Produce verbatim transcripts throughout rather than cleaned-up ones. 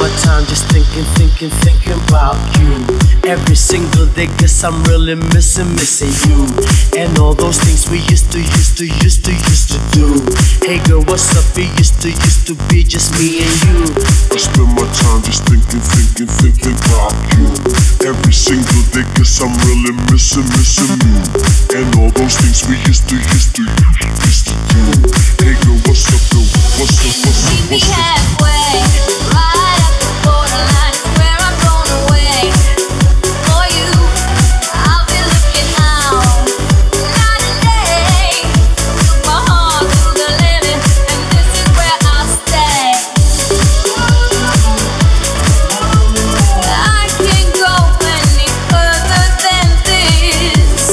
my time just thinking, thinking, thinking about you. Every single day, guess I'm really missing, missing you. And all those things we used to, used to, used to, used to do. Hey girl, what's up? It used to, used to be just me and you. I spend my time just thinking, thinking, thinking about you. Every single day, guess I'm really missing, missing you. And all those things we used to, used to, used to do. Hey girl, what's up, girl? What's up, what's up, Meet me what's up? halfway, right at the borderline, where I'm blown away. For you, I'll be looking out, night and day. Took my heart to the limit, and this is where I'll stay. I can't go any further than this.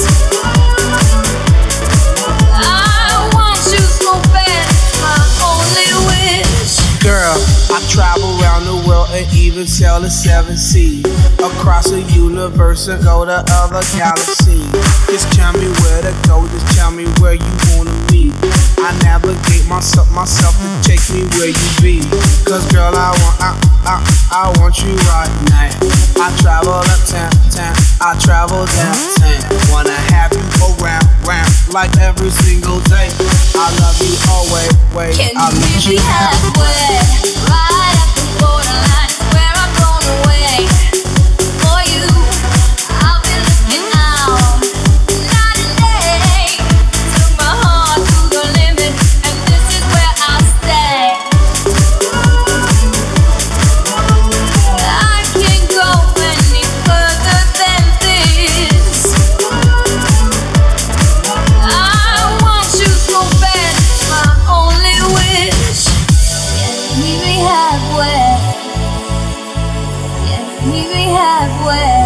I want you so bad, it's my only wish. Girl, I travel around the world and even sail the seven seas. Across the universe and go to other galaxies. Just tell me where to go, just tell me where you wanna meet. I navigate myself, myself to take me where you be. Cause girl, I want, I, I, I want you right now. I travel uptown, town, I travel downtown. Wanna have you around, round, like every single day. I love you always, wait, Can I'll you meet meet me you halfway, right at the borderline, where I'm blown away. For you, I'll be looking out, night and day. Took my heart to the limit, and this is where I'll stay. I can't go any further than this. I want you so bad, it's my only wish. Yeah, meet me halfway. Yeah, meet me halfway.